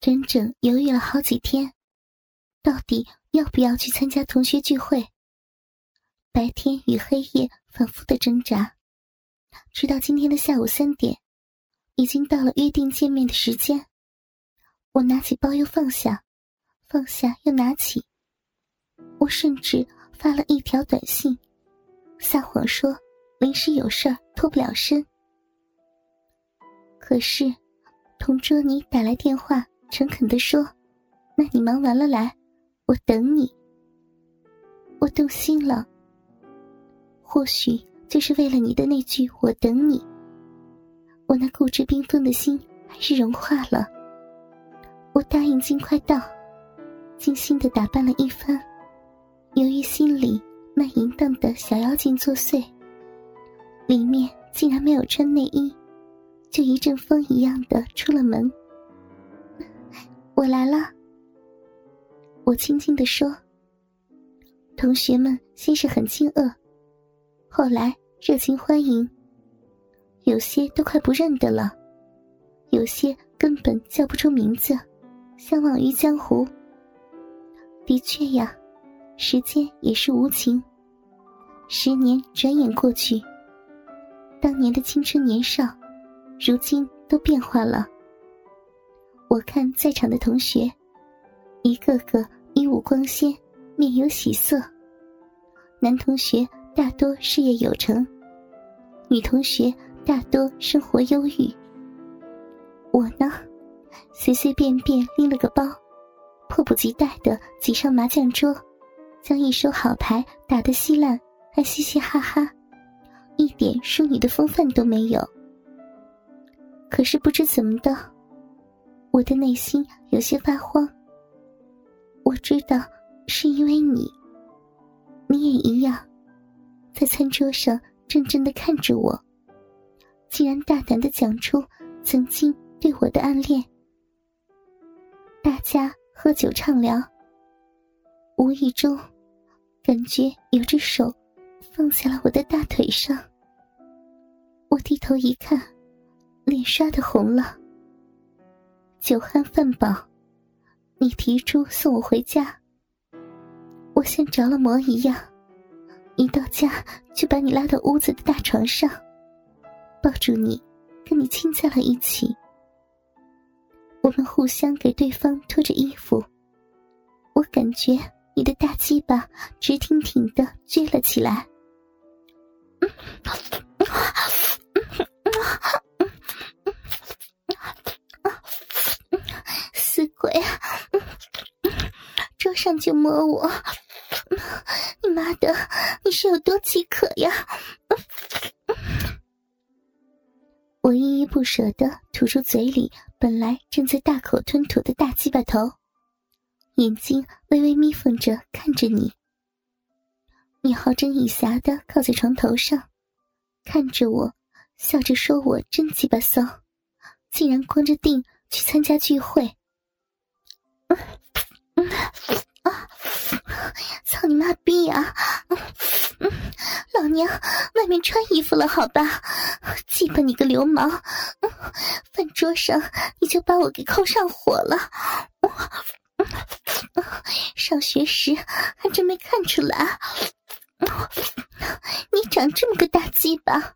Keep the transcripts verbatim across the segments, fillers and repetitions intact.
整整犹豫了好几天，到底要不要去参加同学聚会。白天与黑夜反复的挣扎，直到今天的下午三点，已经到了约定见面的时间。我拿起包又放下，放下又拿起。我甚至发了一条短信，撒谎说临时有事儿脱不了身。可是同桌你打来电话，诚恳地说，那你忙完了来，我等你。我动心了，或许就是为了你的那句我等你，我那固执冰封的心还是融化了。我答应尽快到，精心地打扮了一番，由于心里那淫荡的小妖精作祟，里面竟然没有穿内衣，就一阵风一样的出了门。我来了，我轻轻地说。同学们先是很惊愕，后来热情欢迎，有些都快不认得了，有些根本叫不出名字，相忘于江湖。的确呀，时间也是无情，十年转眼过去，当年的青春年少，如今都变化了。我看在场的同学，一个个衣舞光鲜，面有喜色。男同学大多事业有成，女同学大多生活忧郁。我呢，随随便便拎了个包，迫不及待地挤上麻将桌，将一手好牌打得稀烂，还嘻嘻哈哈，一点淑女的风范都没有。可是不知怎么的，我的内心有些发慌。我知道是因为你，你也一样，在餐桌上怔怔地看着我，竟然大胆地讲出曾经对我的暗恋。大家喝酒畅聊，无意中感觉有只手放在了我的大腿上。我低头一看，脸刷得红了。酒酣饭饱，你提出送我回家，我像着了魔一样，一到家就把你拉到屋子的大床上，抱住你，跟你亲在了一起。我们互相给对方脱着衣服，我感觉你的大鸡巴直挺挺地撅了起来。死鬼，桌上就摸我，你妈的，你是有多饥渴呀？我依依不舍地吐出嘴里本来正在大口吞吐的大鸡巴头，眼睛微微眯缝着看着你。你好整以暇地靠在床头上，看着我，笑着说我真鸡巴骚，竟然光着腚去参加聚会。啊！操你妈逼呀！老娘外面穿衣服了好吧，鸡巴你个流氓！饭桌上你就把我给扣上火了，上学时还真没看出来，你长这么个大鸡巴！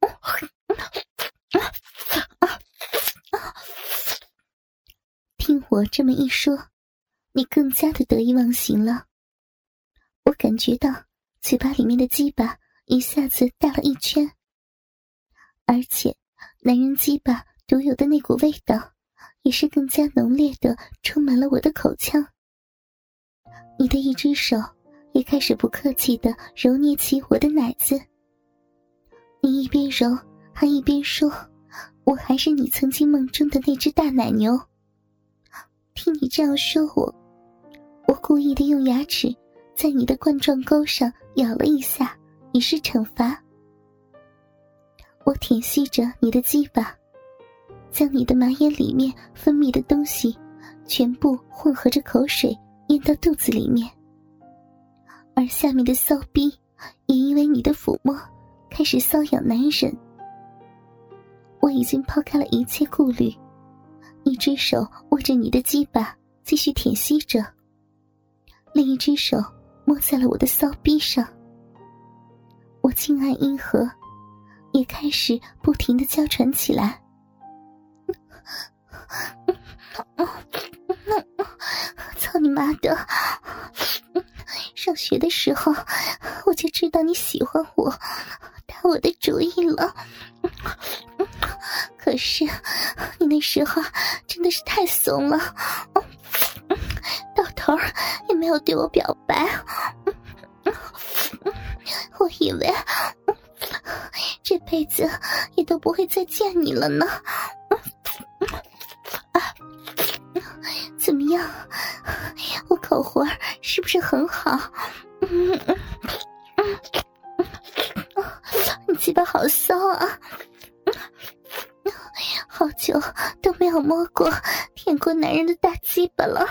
听我这么一说，你更加的得意忘形了。我感觉到嘴巴里面的鸡巴一下子大了一圈，而且男人鸡巴独有的那股味道也是更加浓烈的充满了我的口腔。你的一只手也开始不客气地揉捏起我的奶子，你一边揉还一边说，我还是你曾经梦中的那只大奶牛。听你这样说我，我故意的用牙齿在你的冠状沟上咬了一下，以示惩罚。我舔吸着你的鸡巴，将你的马眼里面分泌的东西全部混合着口水咽到肚子里面，而下面的骚逼也因为你的抚摸开始瘙痒难忍。我已经抛开了一切顾虑，你一只手握着你的鸡巴继续舔吸着，另一只手摸在了我的骚逼上。我轻按阴核，也开始不停地娇喘起来。操你妈的！上学的时候我就知道你喜欢我，打我的主意了。可是你那时候真的是太怂了，到头也没有对我表白。我以为这辈子也都不会再见你了呢。怎么样，我口活是不是很好？你鸡巴好骚啊，好久都没有摸过舔过男人的大鸡巴了，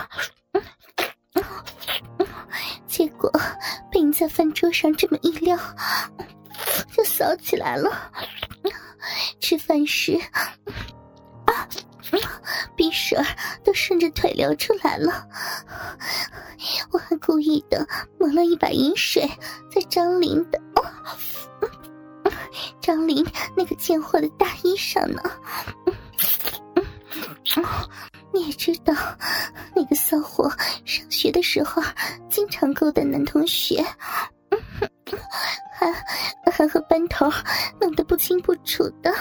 结果被你在饭桌上这么一撂，就骚起来了。吃饭时啊，鼻水都顺着腿流出来了，我还故意的抹了一把饮水在张琳的、哦、张琳那个贱货的大衣上呢。你也知道那个骚货上学的时候经常勾搭男同学，还还和班头弄得不清不楚的，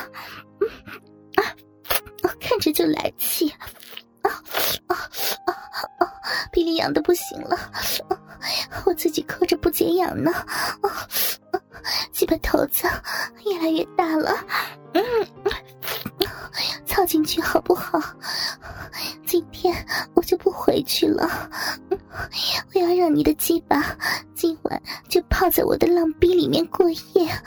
我看着就来气，啊啊啊啊！鼻里痒得不行了，我自己抠着不解痒呢，啊，鸡巴头子越来越大了，嗯，操进去好不好？今天我就不回去了，我要让你的鸡巴今晚就泡在我的浪逼里面过夜。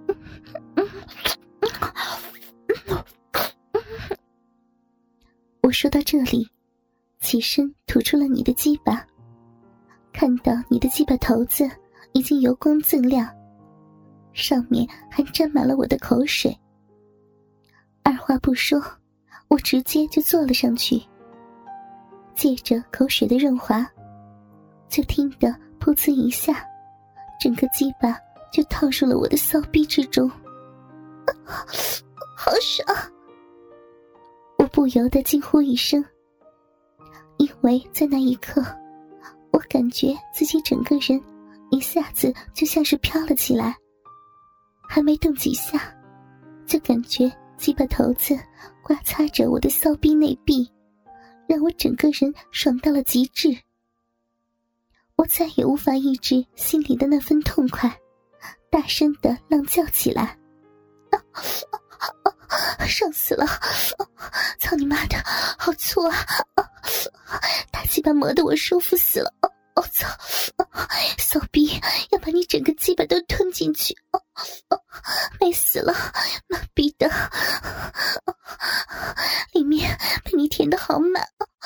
我说到这里，起身吐出了你的鸡巴，看到你的鸡巴头子已经油光锃亮，上面还沾满了我的口水。二话不说，我直接就坐了上去，借着口水的润滑，就听得噗呲一下，整个鸡巴就套入了我的骚逼之中，啊，好爽！我不由得惊呼一声，因为在那一刻，我感觉自己整个人一下子就像是飘了起来，还没动几下，就感觉鸡巴头子刮擦着我的骚逼内壁，让我整个人爽到了极致。我再也无法抑制心里的那份痛快，大声地浪叫起来，啊啊啊，爽死了！操你妈的，好粗啊！大鸡巴磨得我舒服死了！我操，骚逼要把你整个鸡巴都吞进去！美死了，妈逼的！里面被你填得好满。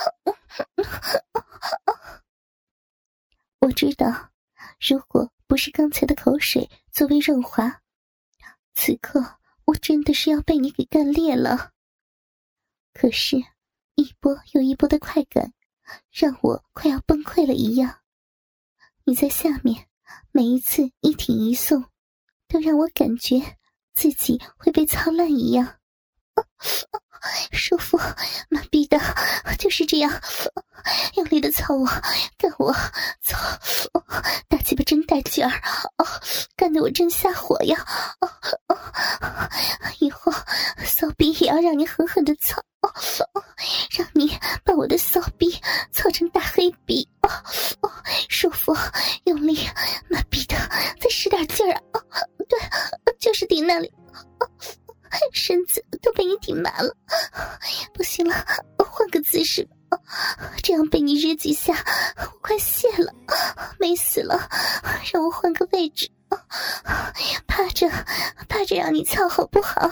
我知道，如果不是刚才的口水作为润滑，此刻我真的是要被你给干裂了。可是一波又一波的快感让我快要崩溃了一样，你在下面每一次一挺一送，都让我感觉自己会被操烂一样，啊啊，舒服，妈逼的，就是这样，用力的操我，干我，操，大鸡巴真带劲儿，哦，干得我真下火呀！哦哦，以后骚逼也要让你狠狠的操，哦，让你把我的骚逼操成大黑逼，哦哦，舒服，用力，妈逼的，再使点劲儿啊！哦，对，就是顶那里，哦，身子都被你顶麻了，不行了，换个姿势吧，这样被你日几下我快泄了，美死了，让我换个位置，趴着趴着让你操好不好？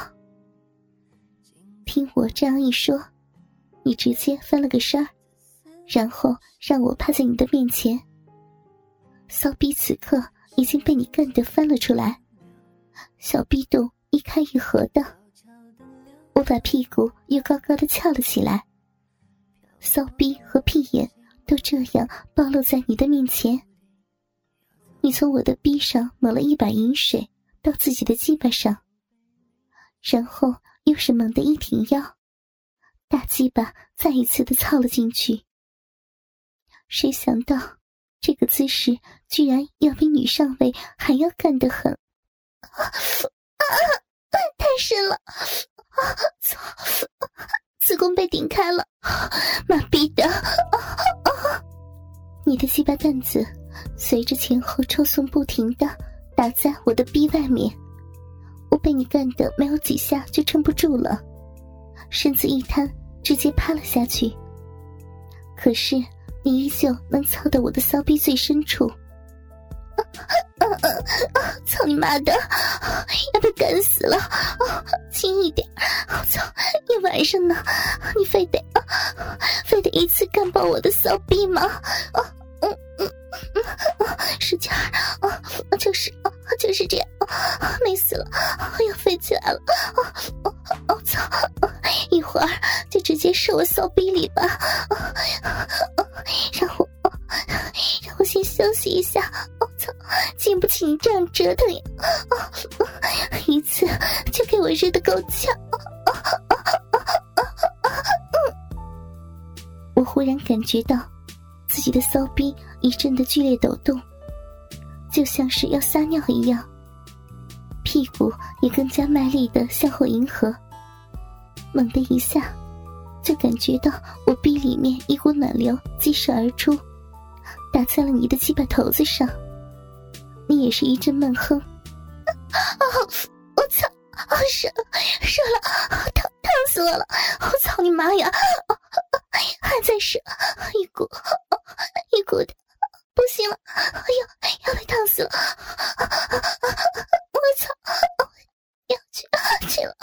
听我这样一说，你直接翻了个身儿，然后让我趴在你的面前。骚逼此刻已经被你干得翻了出来，小逼洞一开一合的，我把屁股又高高的翘了起来， 骚逼和屁眼都这样暴露在你的面前。你从我的逼上抹了一把银水到自己的鸡巴上，然后又是猛地一挺腰，大鸡巴再一次的操了进去。谁想到这个姿势居然要比女上尉还要干得很。啊啊！太深了！啊！操！子宫被顶开了！妈逼的！啊啊！你的鸡巴蛋子随着前后抽送不停的打在我的逼外面，我被你干得没有几下就撑不住了，身子一瘫，直接趴了下去。可是你依旧能操到我的骚逼最深处。啊啊啊啊！操你妈的！要被干死了！啊，轻一点！我操，一晚上呢，你非得啊，非得一次干爆我的骚逼吗？啊，嗯嗯嗯啊，使劲儿啊！就是啊，就是这样啊！美死了，要飞起来了！啊啊啊！操！一会儿就直接射我骚逼里吧！啊啊！让我让我先休息一下！我操，经不起你这样折腾呀！啊，一次就给我热得够呛！我忽然感觉到自己的骚逼一阵的剧烈抖动，就像是要撒尿一样，屁股也更加卖力地向后迎合。猛地一下，就感觉到我逼里面一股暖流激射而出，打在了你的鸡巴头子上。你也是一阵闷哼。啊！我操！啊，射射了！烫烫死我了！我操你妈呀！还在射，一股一股的，不行了！哎呀，要被烫死了！我操！要去去了！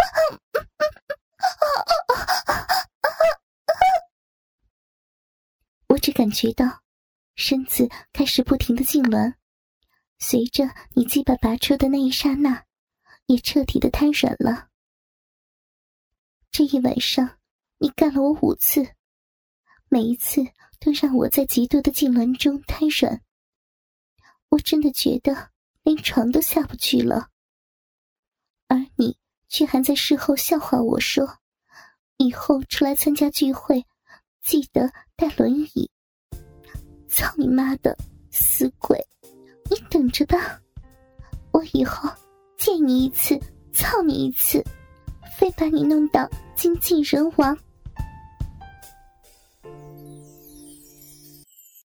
我只感觉到身子开始不停地痉挛，随着你鸡巴拔出的那一刹那，也彻底的瘫软了。这一晚上你干了我五次，每一次都让我在极度的痉挛中瘫软，我真的觉得连床都下不去了。而你却还在事后笑话我说，以后出来参加聚会记得带轮椅。操你妈的死鬼，你等着吧，我以后见你一次操你一次，非把你弄到精尽人亡。